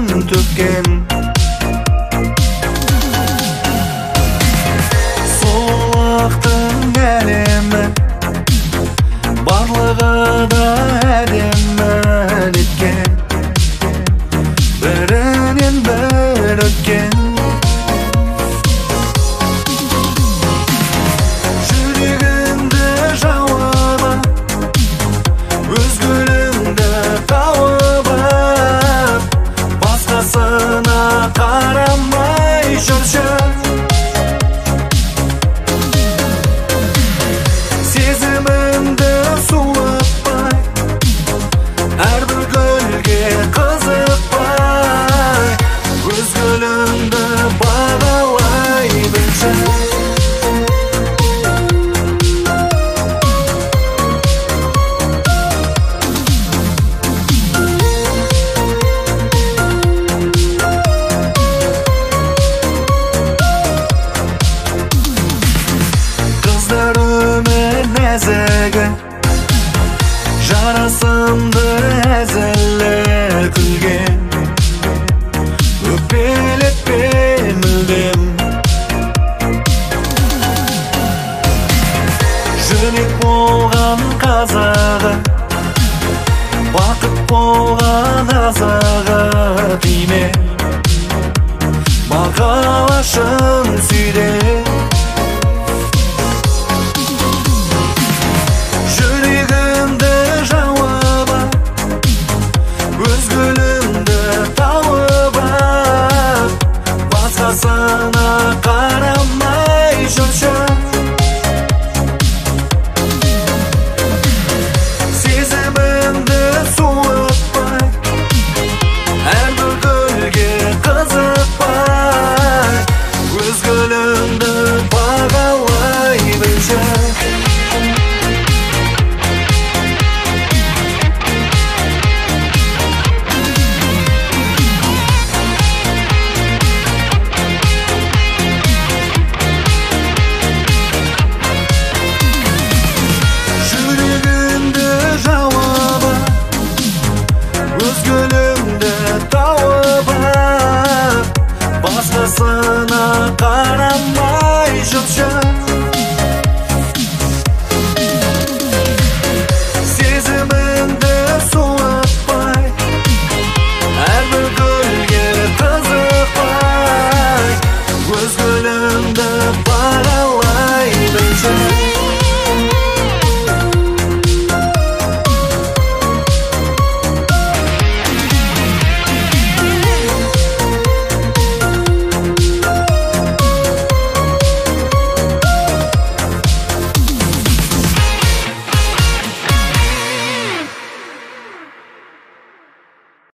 жанын төккен. Сұлулықтың әлемі барлығы да әдемі неткен, бірінен бір өткен. Жүрегіңді жауып өз гүліңді тауып, басқасына қарамай жүрші. Сезіміңді суытпай, әрбір гүлге қызықпай, өз гүліңді бағалай білші. Қыздар өмір нәзігі, жарасымды әзілі күлген, өкпелетпе мүлдем. Жүрек болған қазағы, бақыт болған азығы тиме, мақалашын сүйде. Жүрегімді жауып өз